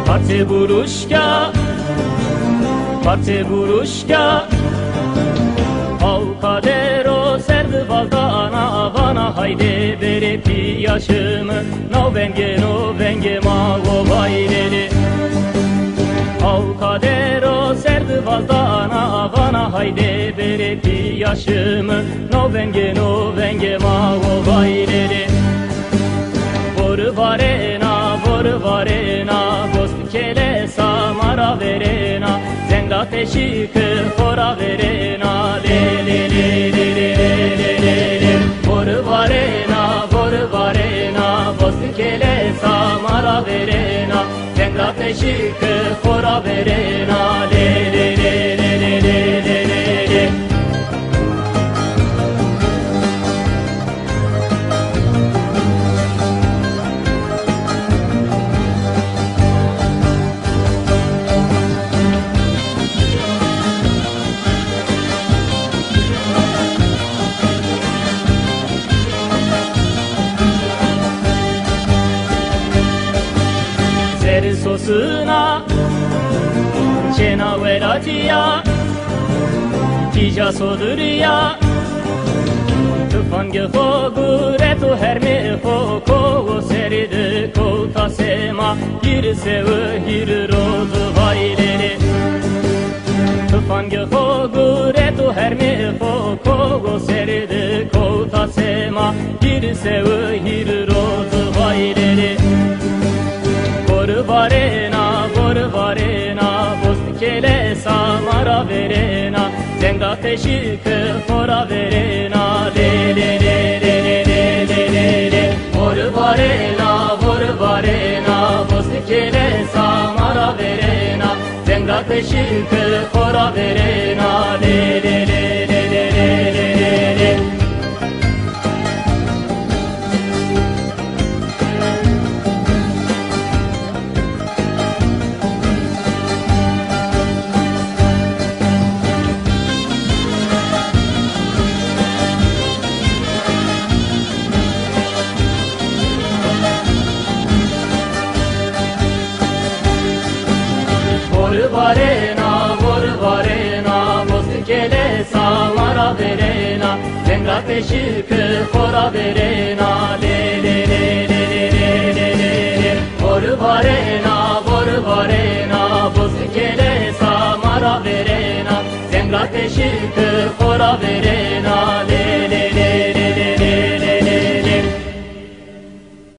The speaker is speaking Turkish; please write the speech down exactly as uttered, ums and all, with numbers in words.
Parte buruška, parte buruška, Avkadero serdi baldana vana hayde beri pi yaşımı no benge no benge mago bayreli Avkadero serdi baldana vana hayde beri pi yaşımı no benge no benge mago bayreli Boru varena boru varena gost kele samara verena Zenga teşikı fora verena le le le le le le le le Boru varena boru varena gost kele samara verena Zenga teşikı fora verena le le le le le le le le Sosuna Cena veracıya Tija sodurya Tufan gefo guretu herme foko seride kota sema Hir sevi hir rozu vayreli Tufan gefo guretu herme foko seride kota sema Hir sevi hir rozu vayreli Boru varena, boru varena, bost kele samara verena, zenga teşikı fora verena, le le le le le le le le le. Boru varena, boru varena, bost kele samara verena, zenga teşikı fora verena, le le le le le le le le. Boru varena, boru varena, bost kele samara verena, zenga teşikı fora verena, le le le le le le le le. Boru varena, boru varena, bost kele samara verena, zenga teşikı fora verena, le